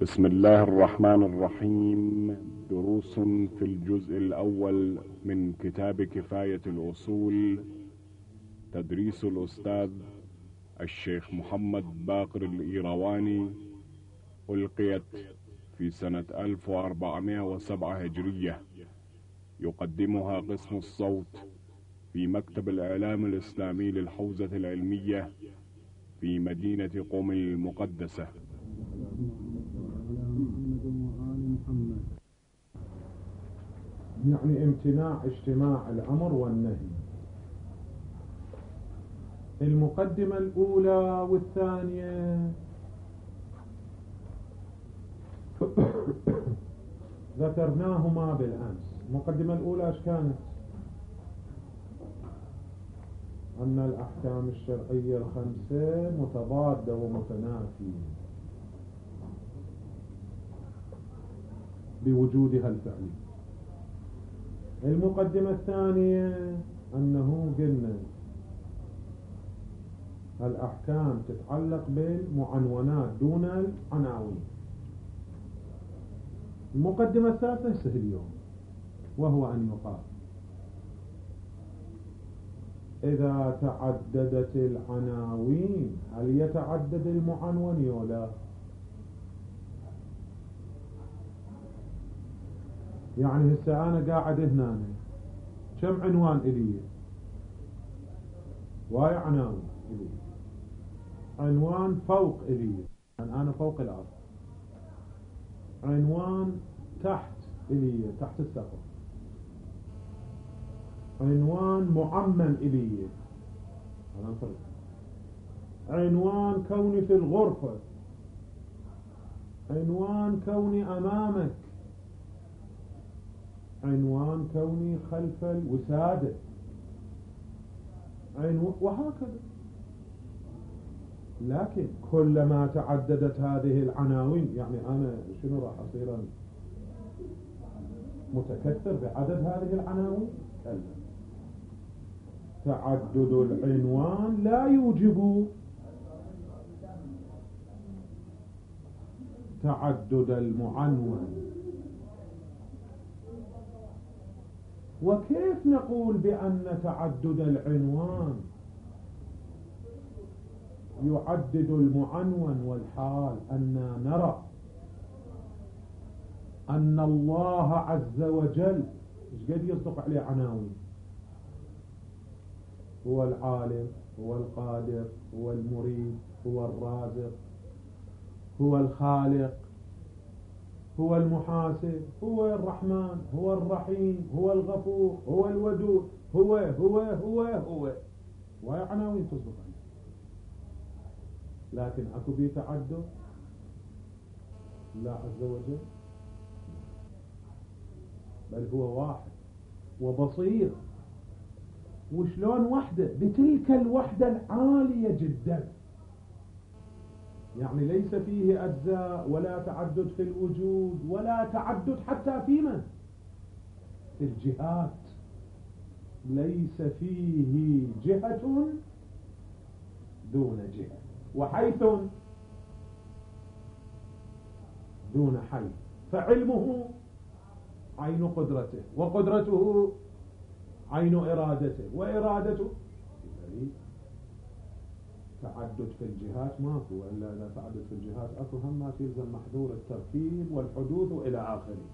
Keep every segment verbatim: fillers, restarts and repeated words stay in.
بسم الله الرحمن الرحيم. دروس في الجزء الأول من كتاب كفاية الأصول، تدريس الأستاذ الشيخ محمد باقر الإيرواني، ألقيت في سنة ألف وأربعمائة وسبعة هجرية. يقدمها قسم الصوت في مكتب الإعلام الإسلامي للحوزة العلمية في مدينة قم المقدسة. يعني امتناع اجتماع الأمر والنهي. المقدمة الأولى والثانية ذكرناهما بالأمس. المقدمة الأولى ايش كانت؟ أن الأحكام الشرعية الخمسة متضادة ومتنافية بوجودها الفعلي. المقدمة الثانية أنه قلنا الأحكام تتعلق بالمعنونات دون العناوين. المقدمة الثالثة سهل اليوم، وهو أن يقال إذا تعددت العناوين هل يتعدد المعنون ولا؟ يعني هسه أنا قاعد هنا، كم عنوان إلي؟ واي عناوين إلي. عنوان فوق إلي، يعني أنا فوق الأرض. عنوان تحت إلي، تحت السقف. عنوان معمم إلي، أنا فرق. عنوان كوني في الغرفة. عنوان كوني أمامك. عنوان كوني خلف الوسادة، عنوان وهكذا. لكن كلما تعددت هذه العناوين، يعني أنا شنو راح أصير متكثر بعدد هذه العناوين؟ كلا. تعدد العنوان لا يوجب تعدد المعنون. وكيف نقول بأن تعدد العنوان يعدد المعنون والحال؟ أن نرى أن الله عز وجل ايش قد يصدق عليه عناوين؟ هو العالم، هو القادر، هو المريد، هو الرازق، هو الخالق، هو المحاسب، هو الرحمن، هو الرحيم، هو الغفور، هو الودود، هو هو هو هو وهي عناوين تصدق عليه. لكن اكو بيه تعدد؟ لا عز وجل، بل هو واحد وبصير. وشلون وحده؟ بتلك الوحدة العالية جدا، يعني ليس فيه أجزاء ولا تعدد في الوجود ولا تعدد حتى في من؟ في الجهات. ليس فيه جهة دون جهة، وحيث دون حيث. فعلمه عين قدرته، وقدرته عين إرادته، وإرادته تعدد في الجهات ماكو. وإلا إذا تعدد في الجهات أكو هم ما تلزم محذور التركيب والحدوث إلى آخره.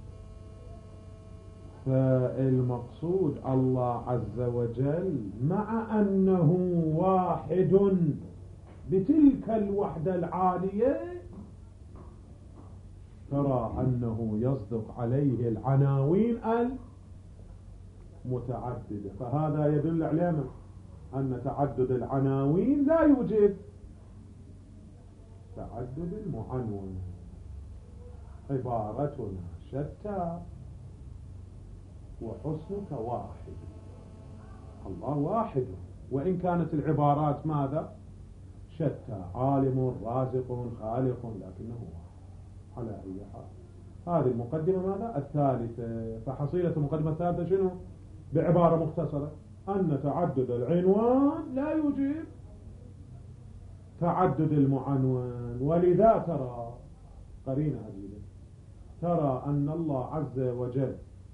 فالمقصود الله عز وجل مع أنه واحد بتلك الوحدة العالية، ترى أنه يصدق عليه العناوين المتعددة. فهذا يدل علينا أن تعدد العناوين لا يوجب تعدد المعنون. عبارتنا شتى وحسنك واحد. الله واحد، وإن كانت العبارات ماذا؟ شتى، عالم، رازق، خالق، لكنه واحد على أي حال. هذه المقدمة ماذا؟ الثالثة. فحصيلة المقدمة الثالثة شنو؟ بعبارة مختصرة أن تعدد العنوان لا يوجب تعدد المعنون. ولذا ترى قرينة عجيبة. ترى أن الله عز وجل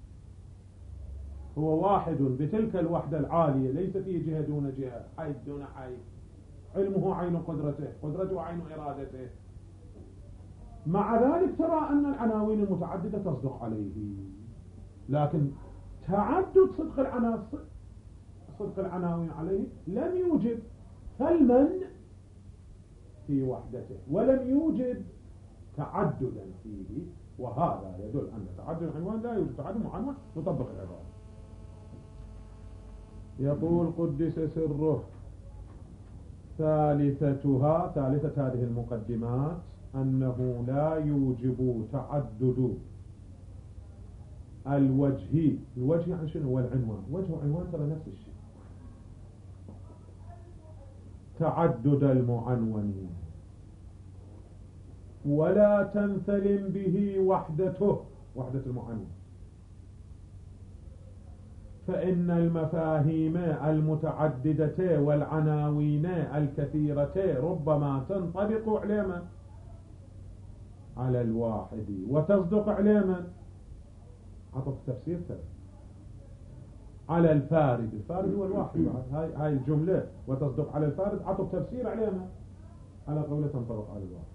هو واحد بتلك الوحدة العالية، ليس فيه جهة دون جهة، حيث دون حيث، علمه عين قدرته، قدرته عين إرادته. مع ذلك ترى أن العناوين المتعددة تصدق عليه، لكن تعدد صدق العناوين صدق العناوين عليه لم يوجب فالمن في وحدته، ولم يوجب تعددا فيه، وهذا يدل أن تعدد العنوان لا يوجد تعدد معنون يطبق العبارة. يقول قدس سره: ثالثتها، ثالثة هذه المقدمات، أنه لا يوجب تعدد الوجه. الوجه عن شنو؟ هو العنوان. وجه وعنوان ترى نفس الشيء. تعدد المعنون، ولا تنثلم به وحدته، وحدة المعنون، فإن المفاهيم المتعددة والعناوين الكثيرة ربما تنطبق علما على الواحد وتصدق علما، عطف تفسير ترى، على الفارد. الفارد هو الواحد. هاي هاي الجملة وتصدق على الفارد عطف تفسير علما على قولة تنطبق على الواحد.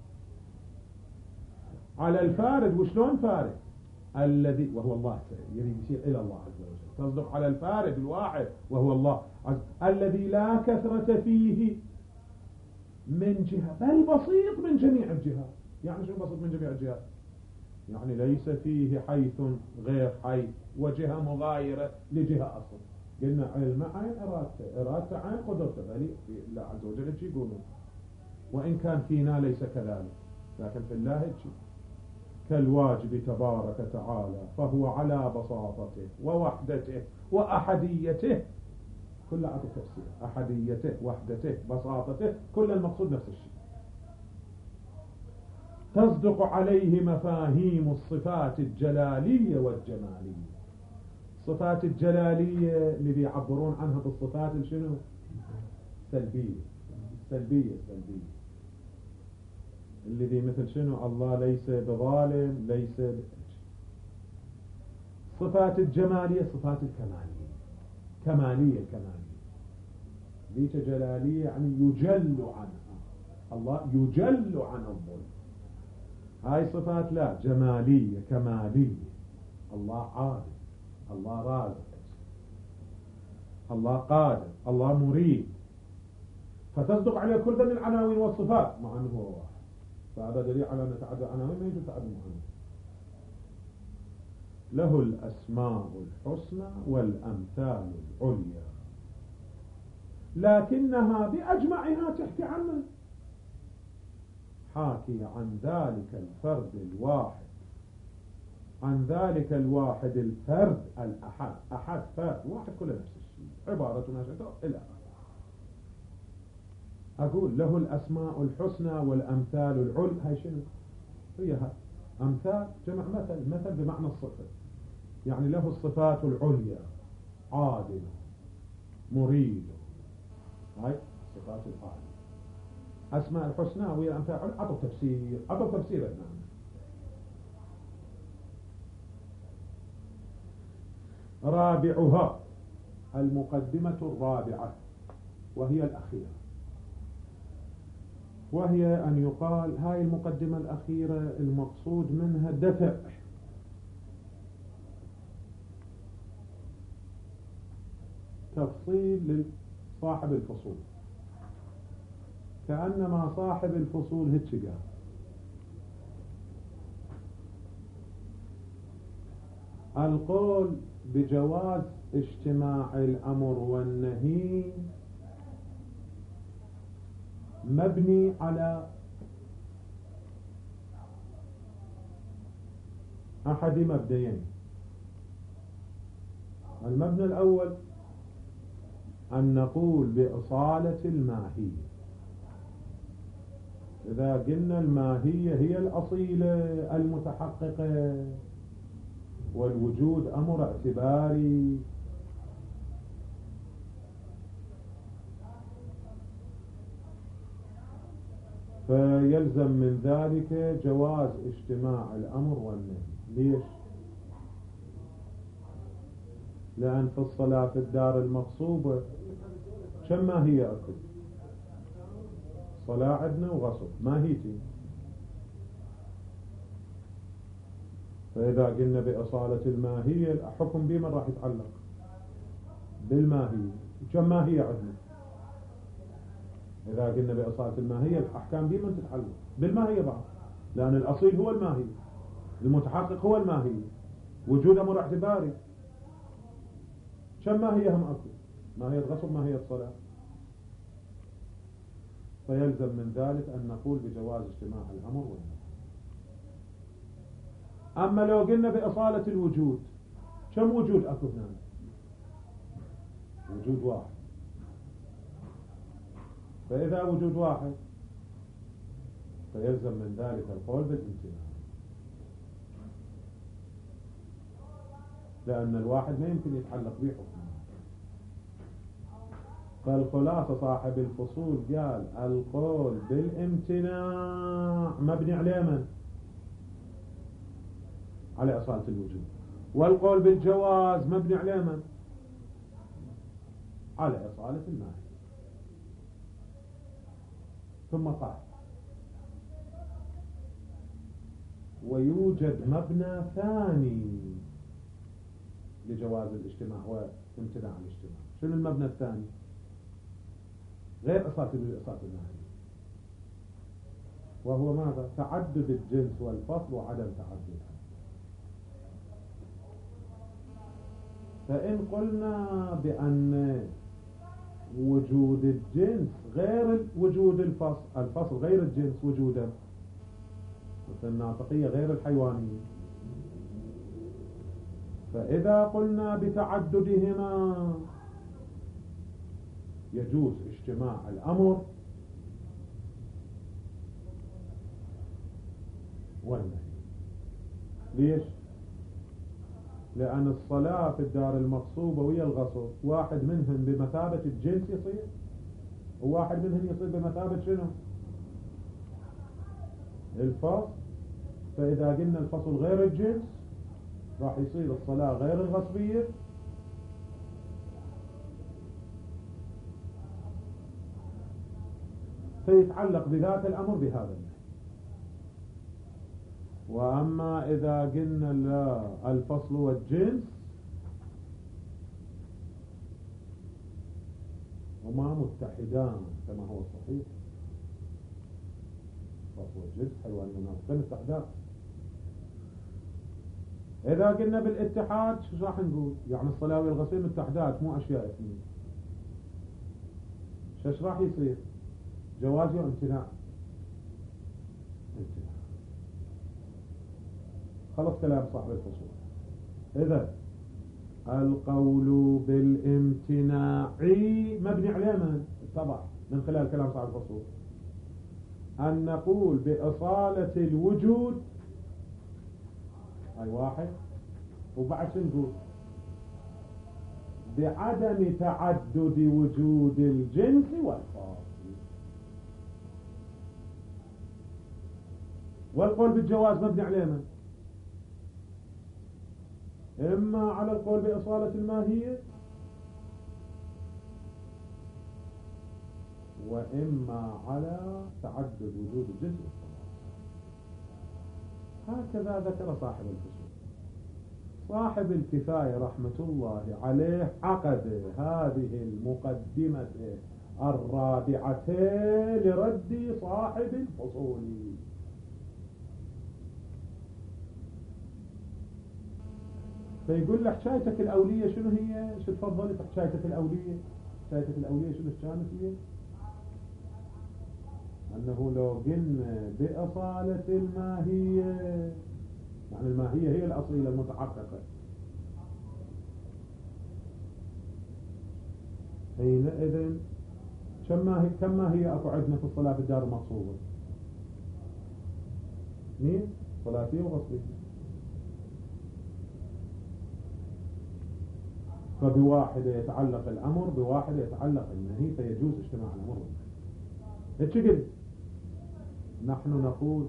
على الفارد، وشلون فارد؟ الذي وهو الله، يريد يشير إلى الله عز وجل. تصدق على الفارد الواحد وهو الله عز الذي لا كثرة فيه من جهة، بل بسيط من جميع الجهات. يعني شو بسيط من جميع الجهات؟ يعني ليس فيه حيث غير حيث وجهة مغايرة لجهة أصلا. قلنا علم عين إرادته، إرادته عين قدرته، بل الله عز وجل شي يقولون، وإن كان فينا ليس كذلك، لكن في الله شيء كالواجب تبارك وتعالى، فهو على بساطته ووحدته وأحديته. كل عطف تفسير، أحديته، وحدته، بساطته، كل المقصود نفس الشيء. تصدق عليه مفاهيم الصفات الجلالية والجمالية. الصفات الجلالية اللي بيعبرون عنها بالصفات الشنو؟ سلبية، سلبية سلبية، الذي مثل شنو؟ الله ليس بظالم، ليس ب... صفات الجمالية، صفات الكمالية، كمالية كمالية. ذيك جلالية يعني يجل عنها، الله يجل عن الظلم. هاي صفات لا، جمالية كمالية. الله عادل، الله رازق، الله قادر، الله مريد. فتصدق عليه كل ذا من العناوين والصفات، مع أنه هو واحد. فهذا دليل على أن تعدد عناوين ما يجوز تعدد عناوين. له الأسماء الحسنى والأمثال العليا، لكنها بأجمعها تحكي عن من؟ حاكي عن ذلك الفرد الواحد، عن ذلك الواحد الفرد الأحد. أحد فرد واحد كله نفس الشيء، عبارة نشأته إلى آخره. أقول له الأسماء الحسنى والأمثال العل. هاي شنو هي؟ هاي أمثال جمع مثل، مثل بمعنى الصفة، يعني له الصفات العليا، عادل، مريد. هاي الصفات العالية. أسماء الحسنى وهي الأمثال العل. عطوا تفسير، عطوا تفسير النعم. رابعها المقدمة الرابعة، وهي الأخيرة، وهي أن يقال هاي المقدمة الأخيرة المقصود منها دفع تفصيل لصاحب الفصول، كأنما صاحب الفصول هيك قال: القول بجواز اجتماع الأمر والنهي مبني على أحد مبدئين. المبنى الأول أن نقول بأصالة الماهية. إذا قلنا الماهية هي الأصيلة المتحققة، والوجود أمر اعتباري، فيلزم من ذلك جواز اجتماع الأمر والنهي. ليش؟ لأن في الصلاة في الدار المغصوبة كم ما هي أكل صلاة عندنا وغصب ما هيتي. فإذا قلنا بإصالة الماهية الحكم بمن راح يتعلق؟ بالماهية. كم ماهية عندنا؟ إذا قلنا بإصالة الماهية الأحكام بمن تتعلق؟ بالماهية بعض، لأن الأصيل هو الماهية، المتحقق هو الماهية، وجود أمر اعتباري. كم ماهية هم أكل؟ ماهية غصب ماهية صلاة. فيلزم من ذلك أن نقول بجواز اجتماع الأمر والنهي. أما لو قلنا بإصالة الوجود كم وجود أكو هنا؟ وجود واحد. فإذا وجود واحد فيلزم من ذلك القول بالامتناع، لأن الواحد ما يمكن يتعلق به حكم. فالخلاصة صاحب الفصول قال القول بالامتناع مبني على من؟ على أصالة الوجود. والقول بالجواز مبني على من؟ على أصالة الماهي. ثم قال ويوجد مبنى ثاني لجواز الاجتماع وامتناع الاجتماع. شنو المبنى الثاني؟ غير أصالة الوجود، أصالة الماهي، وهو ماذا؟ تعدد الجنس والفصل وعدم تعددها. فإن قلنا بأن وجود الجنس غير وجود الفصل، الفصل غير الجنس وجوده، مثل الناطقية غير الحيوانية، فإذا قلنا بتعددهما يجوز اجتماع الأمر والنهي. ليش؟ لأن الصلاة في الدار المغصوبة ويا الغصب واحد منهم بمثابة الجنس يصير، وواحد منهم يصير بمثابة شنو؟ الفصل. فإذا قلنا الفصل غير الجنس راح يصير الصلاة غير الغصبية، فيتعلق بذات الأمر بهذا النهي. وأما إذا قلنا لا الفصل والجنس هما متحدان كما هو الصحيح، الفصل والجنس حيواني وناطقين متحدان. إذا قلنا بالاتحاد شو راح نقول؟ يعني الصلاة والغسيل متحدات مو أشياء اثنين. شو راح يصير؟ جواز وامتناع؟ امتناع. خلص كلام صاحب الفصول. إذا القول بالامتناع مبني على من؟ طبعا من خلال كلام صاحب الفصول أن نقول بإصالة الوجود هاي واحد، وبعد شو نقول؟ بعدم تعدد وجود الجنس والفاصل. والقول بالجواز مبني على من؟ إما على القول بإصالة الماهية وإما على تعدد وجود الجنس والفاصل. هكذا ذكر صاحب الفصول. صاحب الكفاية رحمة الله عليه عقد هذه المقدمة الرابعة لرد صاحب الفصول. فيقول له حكايتك الأولية شنو هي؟ شو تفضل حكايتك الأولية؟ حكايتك الأولية شنو كانت هي؟ أنه لو قلنا بأصالة الماهية، يعني الماهية هي الأصيلة المتحققة، حينئذ كم ماهية كم ماهية أكو عندنا في الصلاة في الدار المغصوبة؟ مين؟ صلاتية وغصبية. فبواحدة يتعلق الأمر، بواحدة يتعلق النهي، فيجوز اجتماع الأمر والنهي. هيك قلت. نحن نقول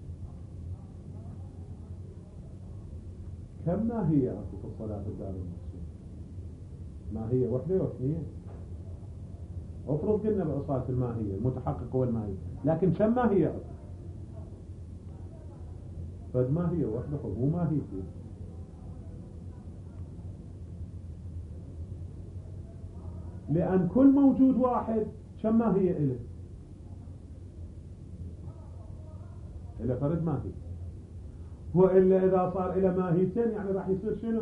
كم ماهية في الصلاة في الدار المقصودة؟ ماهية واحدة واثنين. افرض قلنا بأصالة الماهية المتحقق والماهية، لكن كم ماهية؟ فد ماهية واحدة مو ماهيتين. لأن كل موجود واحد كم ماهية إله؟ إلى فرد ماهي. وإلا إذا صار إلى ماهيتين يعني راح يصير شنو؟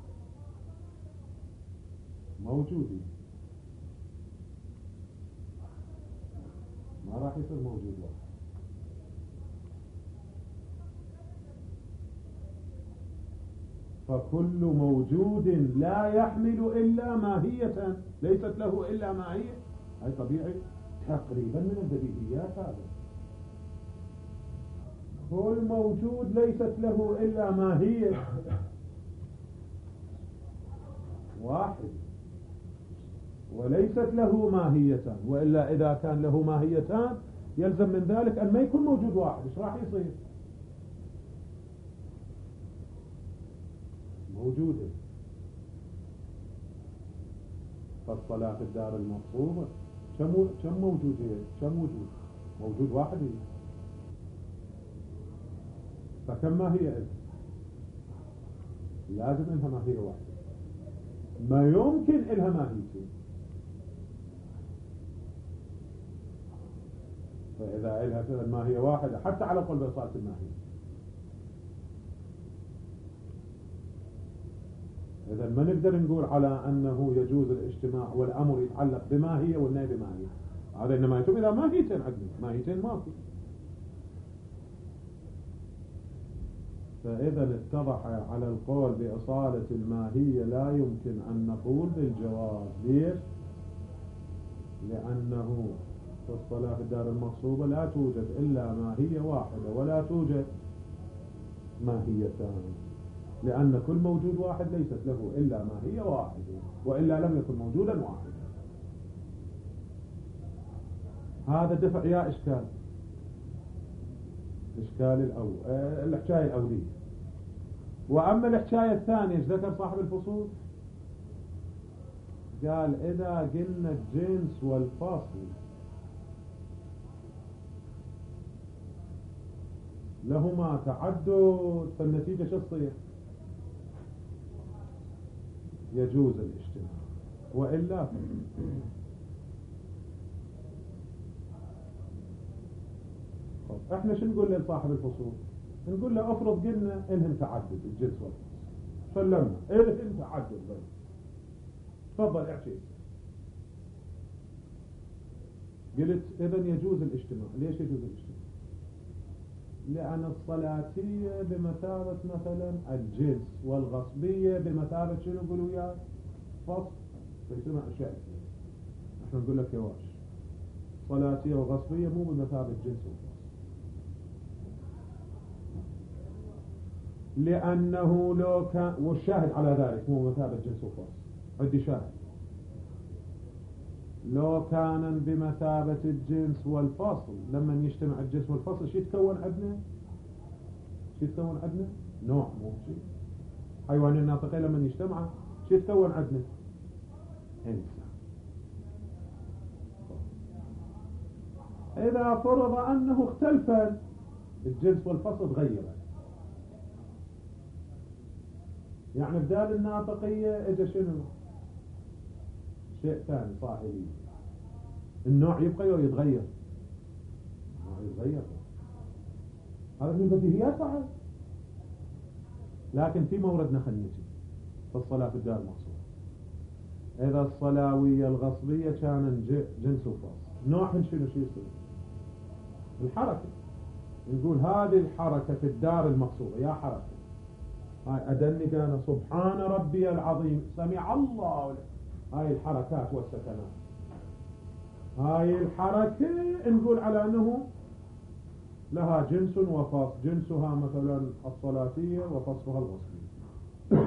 موجودين، ما راح يصير موجود واحد. فكل موجود لا يحمل إلا ماهية ليست له إلا ماهية، هاي طبيعي تقريبا من البديهيات. هذا كل موجود ليست له إلا ماهية واحد وليست له ماهيتان، وإلا إذا كان له ماهيتان يلزم من ذلك أن ما يكون موجود واحد. إيش راح يصير؟ موجودة. فالصلاة في الدار المقصودة كم كم موجود هي؟ كم وجود؟ موجود واحد هي. فكم ماهية؟ لازم إلها ماهية واحدة، ما يمكن إلها ماهيتين. فإذا إلها الماهية واحدة حتى على قول بإصالة الماهية، إذا ما نقدر نقول على أنه يجوز الاجتماع والأمر يتعلق بماهية والنهي بماهية. هذا إنما يتم إذا ماهيتين عندنا، ماهيتين ماكو. فإذا اتضح على القول بإصالة الماهية لا يمكن أن نقول بالجواز. ليش؟ لأنه في الصلاة في الدار المغصوبة لا توجد إلا ماهية واحدة ولا توجد ماهيتان، لأن كل موجود واحد ليست له إلا ماهية واحدة، وإلا لم يكن موجودا واحدا. هذا دفع يا إشكال إشكال الأول اه الحكاية الأولية. وأما الحكاية الثانية ذكر صاحب الفصول قال إذا قلنا الجنس والفصل لهما تعدد فالنتيجة شو تصير؟ يجوز الاجتماع، وإلا طب احنا شو نقول لصاحب الفصول؟ نقول له افرض قلنا إلهم تعدد الجنس والفصل، سلمنا إلهم تعدد بس، تفضل احكي. قلت إذن يجوز الاجتماع. ليش يجوز الاجتماع؟ لأن الصلاتية بمثابة مثلا الجنس، والغصبية بمثابة شنو نقولوا يا فصل، فيسمع أشياء. احنا نقول لك يا واش صلاتية وغصبية مو بمثابة جنس وفصل، لأنه لو كان، والشاهد على ذلك مو بمثابة جنس وفصل، عندي شاهد. لو كان بمثابة الجنس والفصل لما يجتمع الجنس والفصل شو يتكون عندنا؟ شو يتكون عندنا؟ نوع، مو شيء. حيوان الناطقين لما يجتمع شو يتكون عندنا؟ إنسان. إذا فرض أنه اختلف الجنس والفصل تغير، يعني بدال الناطقية إجا شنو؟ شيء ثاني صاحبي. النوع يبقى ويتغير، النوع يتغير، هذا من البديهيات صحيح. لكن في موردنا خلينا في الصلاة في الدار المقصودة، إذا الصلاوية الغصبية كان جنس وفصل، نوعهم شنو شو يصير؟ الحركة. نقول هذه الحركة في الدار المقصودة يا حركة، هاي أدني كان سبحان ربي العظيم سمع الله، هاي الحركات والسكنات، هاي الحركة نقول على أنه لها جنس وفصل، جنسها مثلا الصلاتية وفصلها الغصبية.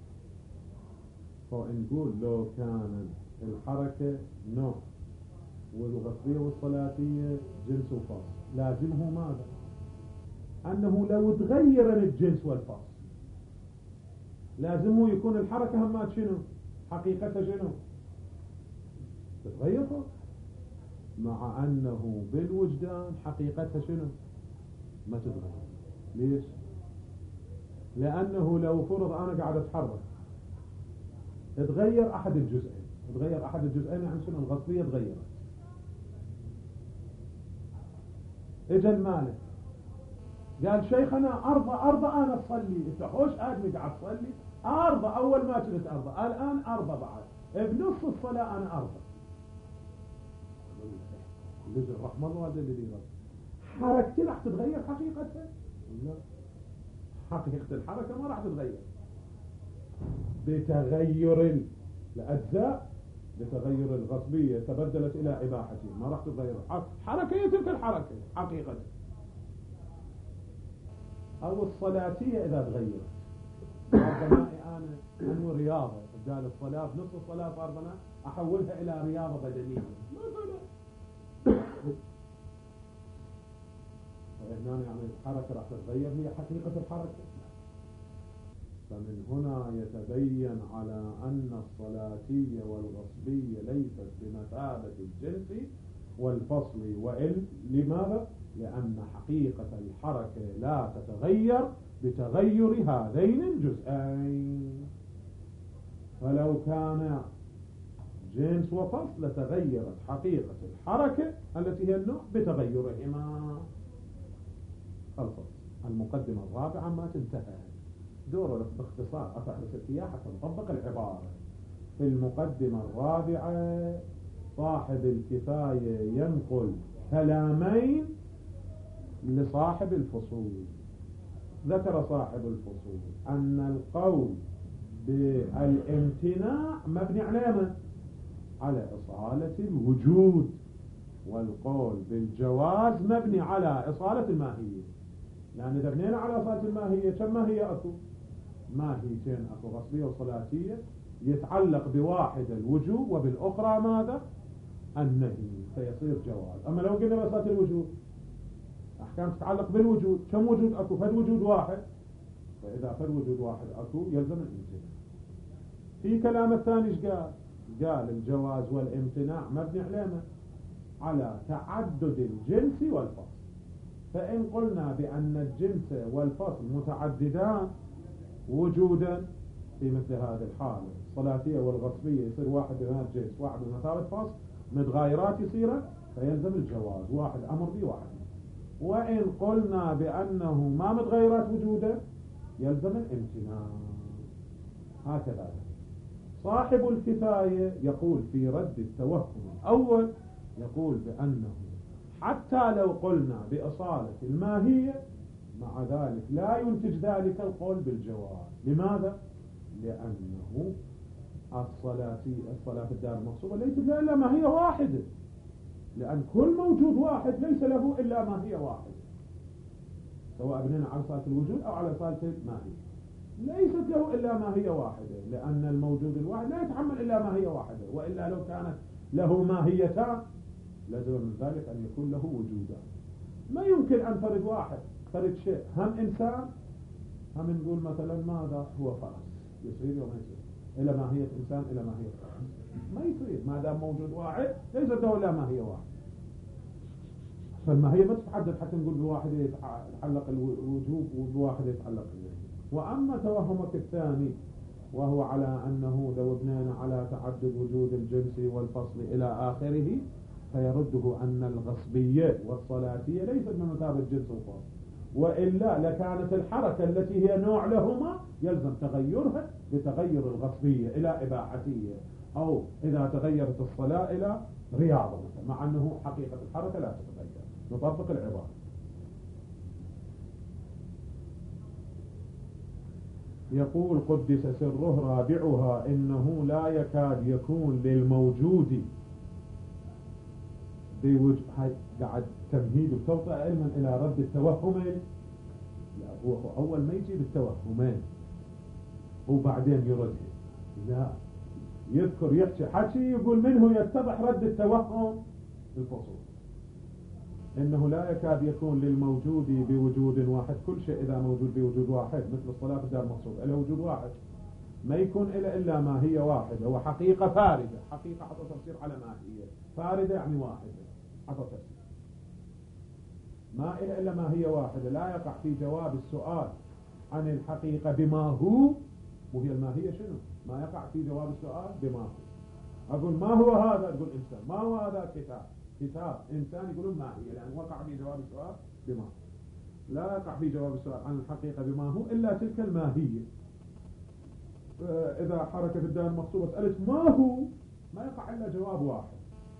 فنقول لو كان الحركة نوع والغصبية والصلاتية جنس وفصل، لازمه ماذا؟ أنه لو تغير الجنس والفصل لازمه يكون الحركة همات شنو؟ حقيقتها شنو؟ تتغير، مع أنه بالوجدان حقيقتها شنو؟ ما تتغير. ليش؟ لأنه لو فرض أنا قاعد أتحرك تغير أحد الجزئين، تغير أحد الجزئين يعني شنو؟ الغصبية تغيرت. إجا المالك قال شيخنا أرضى أرضى أنا أصلي، أنت خوش آدمي قاعد تصلي، أرضى أول ما كنت أرضى، الآن أرضى بعد بنص الصلاة أنا أرضى. لجل رحمة الله هذا اللي يرضى. حركتي راح تتغير حقيقتها؟ لا، حقيقة الحركة ما راح تتغير بتغير الأجزاء، بتغير الغصبية تبدلت إلى إباحتي، ما راح تتغير حركة تلك الحركة حقيقة. أو الصلاتية إذا تغيرت، بنائي أنا أنو رياضة، قال الصلاة نصف الصلاة صار بناء أحولها إلى رياضة بدنية مثلا، فهنا يعني الحركة راح تتغير، هي حقيقة الحركة. فمن هنا يتبين على أن الصلاتية والغصبية ليست بمثابة الجنس والفصل، وإن لماذا؟ لأن حقيقة الحركة لا تتغير بتغير هذين الجزئين. فلو كان جنس وفصل لتغيرت حقيقة الحركة التي هي النوع بتغيرهما. خلصت المقدمة الرابعة ما تنتهى. دور باختصار أفحرس الإياه حتى نطبق العبارة. في المقدمة الرابعة صاحب الكفاية ينقل كلامين لصاحب الفصول. ذكر صاحب الفصول أن القول بالامتناع مبني على من؟ على إصالة الوجود، والقول بالجواز مبني على إصالة الماهية. لأن إذا بنينا على إصالة الماهية كم ماهية أكو؟ ماهيتين أكو، غصبية وصلاتية، يتعلق بواحد الوجوب وبالأخرى ماذا؟ النهي، فيصير جواز. أما لو قلنا بإصالة الوجود أحكام تتعلق بالوجود، كم وجود أكو؟ فد وجود واحد، فإذا فد وجود واحد أكو يلزم الامتناع. في كلام الثاني ايش قال؟ قال الجواز والامتناع مبني على على تعدد الجنس والفصل. فإن قلنا بأن الجنس والفصل متعددان وجودا، في مثل هذه الحالة الصلاتية والغصبية يصير واحد بمثابة جنس واحد بمثابة فصل، متغايرات يصير فيلزم الجواز، واحد أمر به واحد. وإن قلنا بأنه ما متغيرات وجودا يلزم الامتناع. هكذا صاحب الكفاية يقول في رد التوهم الأول، يقول بأنه حتى لو قلنا بأصالة الماهية مع ذلك لا ينتج ذلك القول بالجواز. لماذا؟ لأنه الصلاة الصلاة في الدار المغصوبة ليست إلا ماهية واحدة، لأن كل موجود واحد ليس له إلا ماهية واحدة، سواء بنينا على صلاة الوجود أو على صلاة الماهية، ليست له إلا ماهية واحدة، لأن الموجود الواحد لا يتحمل إلا ماهية واحدة، وإلا لو كانت له ماهيتان لازم من ذلك أن يكون له وجودان. ما يمكن أن فرد واحد فرد شيء، هم إنسان هم نقول مثلا ماذا هو فرس، يصير وما يصير، إلى ماهية إنسان إلى ماهية فرس، ما يصير ما دام موجود واحد ليس له إلا ماهية واحد. فالماهية ما تتحدد حتى نقول بواحد يتعلق الوجوب وبواحد يتعلق الوجوب. وأما توهمك الثاني وهو على أنه لو بنينا على تعدد وجود الجنس والفصل إلى آخره، فيرده أن الغصبية والصلاتية ليست من مثابة الجنس والفصل، وإلا لكانت الحركة التي هي نوع لهما يلزم تغيرها بتغير الغصبية إلى إباحتية، أو إذا تغيرت الصلاة إلى رياضة مثلا، مع أنه حقيقة الحركة لا تتغير. نطبق العبارة. يقول قدس سره رابعها إنه لا يكاد يكون للموجود بوجه، هاي قاعد تمهيد وتوطئ علما إلى رد التوهمين. لا هو أول ما يجي بالتوهمين وبعدين يردها، لا يذكر يحكي حكي يقول منه يتضح رد التوهم الفصول. إنه لا يكاد يكون للموجود بوجود واحد، كل شيء إذا موجود بوجود واحد مثل الصلاة في الدار المقصود له وجود واحد، ما يكون إلا إلا ما هي واحدة وحقيقة فاردة. حقيقة حتى تفسير على ما هي فاردة يعني واحدة حتى تفسير، ما إلا إلا ما هي واحدة. لا يقع في جواب السؤال عن الحقيقة بما هو، وهي الماهية شنو؟ ما يقع في جواب السؤال بما هو. أقول ما هو هذا، تقول إنسان. ما هو هذا؟ كتاب. كتاب. إنسان، يقولون ما هي، لأن وقع في جواب السؤال بما هو. لا يقع في جواب السؤال عن الحقيقة بما هو إلا تلك الماهية. إذا حركة الدائرة المقصودة سألت ما هو، ما يقع إلا جواب واحد.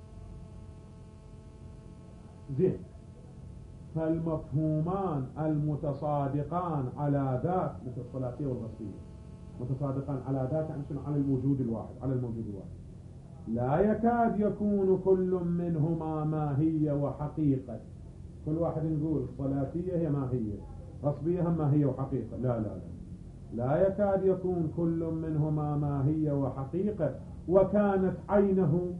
زين، فالمفهومان المتصادقان على ذات مثل الصلاتية والغصبية، متصادقان على ذات يعني شنو؟ على الوجود الواحد، على الموجود الواحد. لا يكاد يكون كل منهما ماهية وحقيقة. كل واحد نقول صلاتية هي ماهية، غصبية هم ماهية وحقيقة. لا لا لا لا يكاد يكون كل منهما ماهية وحقيقة، وكانت عينه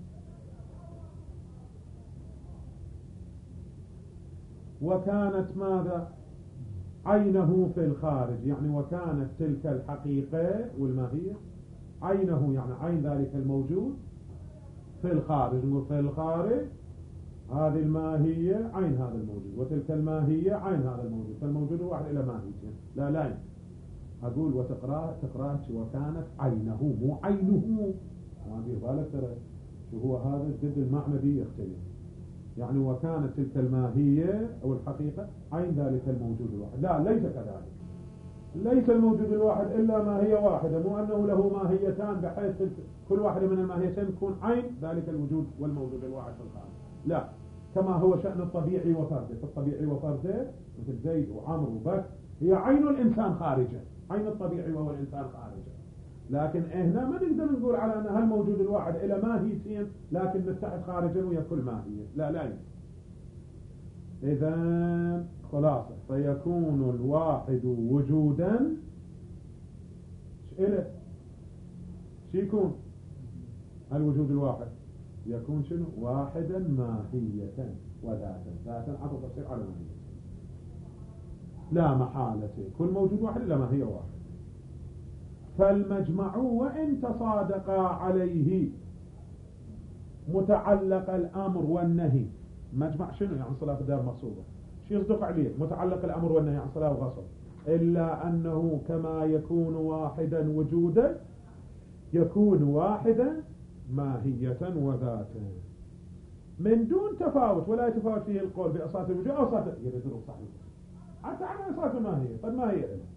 وكانت ماذا؟ عينه في الخارج. يعني وكانت تلك الحقيقة والماهية عينه، يعني عين ذلك الموجود في الخارج. نقول في الخارج هذه الماهية عين هذا الموجود، وتلك الماهية عين هذا الموجود، فالموجود واحد إلى ماهيتين. لا لا يعني. أقول وتقرأ تقرأ وكانت عينه، مو عينه. ما دير بالك ترى شو هو هذا جد المعنى دي يختلف. يعني وكانت تلك الماهية أو الحقيقة عين ذلك الموجود الواحد. لا، ليس كذلك. ليس الموجود الواحد إلا ماهية واحدة، مو أنه له ماهيتان بحيث كل واحدة من الماهيتين تكون عين ذلك الوجود والموجود الواحد في الخارج. لا، كما هو شأن الطبيعي وفرده. فالطبيعي وفرده مثل زيد وعمر وبكر هي عين الإنسان خارجة، عين الطبيعي وهو الإنسان خارجة. لكن هنا ما نقدر نقول على أن هالموجود الواحد إلى ماهيتين لكن متحد خارجا ويا كل ماهية. لا لا يمكن. إذن خلاصة فيكون الواحد وجودا إله شو يكون الوجود الواحد؟ يكون شنو؟ واحدا ماهية وذاتا. ذاتا عطوا تفسير على ماهية. لا محالة كل موجود واحد إلا ماهية واحد. فالمجمع وإن تصادقا عليه متعلق الأمر والنهي. مجمع شنو؟ يعني صلاة الدار المقصودة. شو يصدق عليه؟ متعلق الأمر والنهي عن صلاة وغصب. إلا أنه كما يكون واحدا وجودا يكون واحدا ماهية وذاتا من دون تفاوت، ولا يتفاوت فيه القول بأصالة الوجود أو أصالة يردون صحيح حتى عن أصالة الماهية. قد ما هي إله.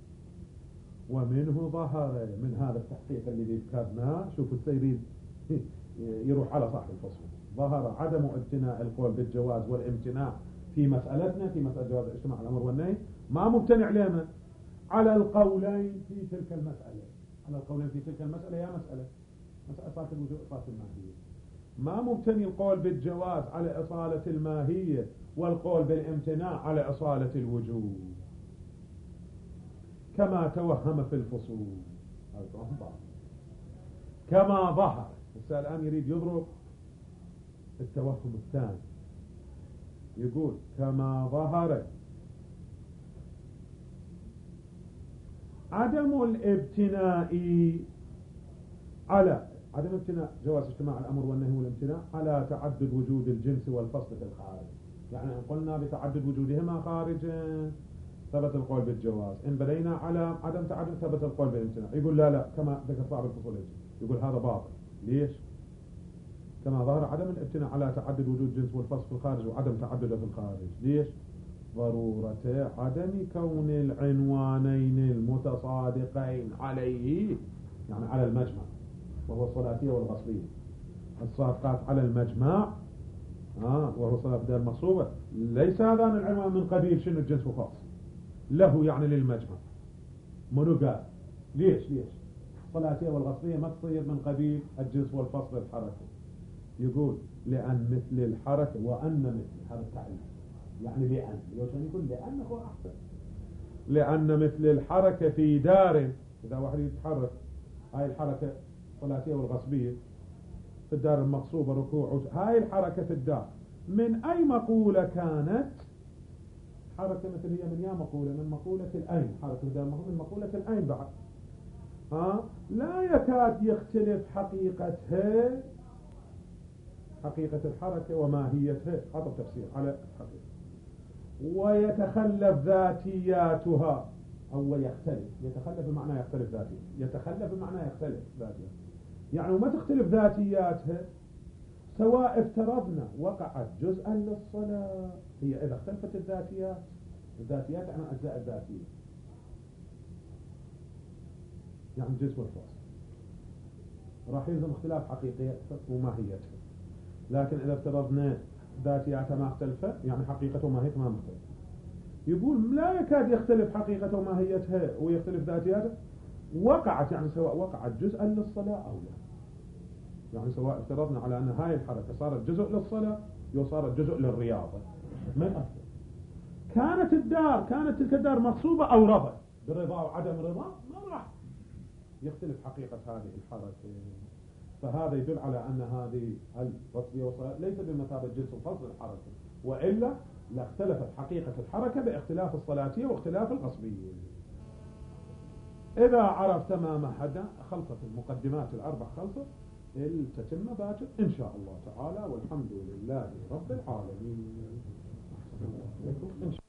ومنه ظهر من هذا التحقيق اللي ذكرناه. شوفوا السيرين يروح على صاحب الفصل. ظهر عدم امتناع القول بالجواز والامتناع في مسألتنا في مسألة جواز اجتماع الأمر والنهي. ما ممتنع لنا على القولين في تلك المسألة. على القولين في تلك المسألة يا مسألة مسألة أصالة الوجود أصالة الماهية. ما ممتنع القول بالجواز على أصالة الماهية والقول بالامتناع على أصالة الوجود كما توهم في الفصول. كما ظهر. الآن يريد يضرب التوهم الثاني. يقول كما ظهر عدم الابتناء على عدم ابتناء جواز اجتماع الأمر والنهي والامتناع على تعدد وجود الجنس والفصل في الخارج. يعني إن قلنا بتعدد وجودهما خارجا ثبت القول بالجواز، إن بدينا على عدم تعدد ثبت القول بالامتناع. يقول لا لا كما ذكر صاحب الفصول. يقول هذا باطل. ليش؟ كما ظهر عدم الابتناء على تعدد وجود الجنس والفصل في الخارج وعدم تعدده في الخارج. ليش؟ ضرورة عدم كون العنوانين المتصادقين عليه، يعني على المجمع وهو الصلاتية والغصبية. الصادقات على المجمع آه وهو صلاة الدار المقصودة ليس هذان العنوان من قبيل شنو الجنس وخاص له، يعني للمجمع. منو قال؟ ليش ليش الصلاتية والغصبية ما تصير من قبيل الجنس والفصل الحركة؟ يقول لأن مثل الحركة وأن مثل هذا التعليم. يعني لأن يوشن يقول لأنه هو أحسن. لأن مثل الحركة في دار، إذا واحد يتحرك هاي الحركة الصلاتية والغصبية في الدار المغصوبة ركوع، هاي الحركة في الدار من أي مقولة كانت؟ حركة مثل هي من يا مقولة من مقولة الأين، حركة الدار من مقولة الأين بعد. ها لا يكاد يختلف حقيقتها، حقيقة الحركة وماهيتها، هذا تفسير على الحقيقة. ويتخلف ذاتياتها، أو يختلف، يتخلف بمعنى يختلف ذاتيا، يتخلف بمعنى يختلف ذاتيا، يعني وما تختلف ذاتياتها سواء افترضنا وقعت جزءا للصلاة. هي إذا اختلفت الذاتيات، الذاتيات عن أجزاء الذاتية، يعني الجزء والفاصل راح يلزم اختلاف حقيقيتها وماهيتها. لكن إذا افترضنا ذاتياتها ما اختلفت، يعني حقيقته وماهيتها ما مختلفة، يقول لا يكاد يختلف حقيقته وماهيتها ويختلف ذاتياتها، وقعت يعني سواء وقعت جزءا للصلاة أو لا، يعني سواء افترضنا على أن هاي الحركة صارت جزء للصلاة أو صارت جزء للرياضة، ما يأثر. كانت الدار كانت تلك الدار مغصوبة أو رضا، برضا وعدم رضا ما راح يختلف حقيقة هذه الحركة. فهذا يدل على أن هذه التصفية والصلاة ليس بمثابة جنس فصل الحركة، وإلا لاختلفت حقيقة الحركة باختلاف الصلاتية واختلاف الغصبية. إذا عرفت ما مهد خلصت المقدمات الأربع، خلصت التتمة باكر إن شاء الله تعالى، والحمد لله رب العالمين.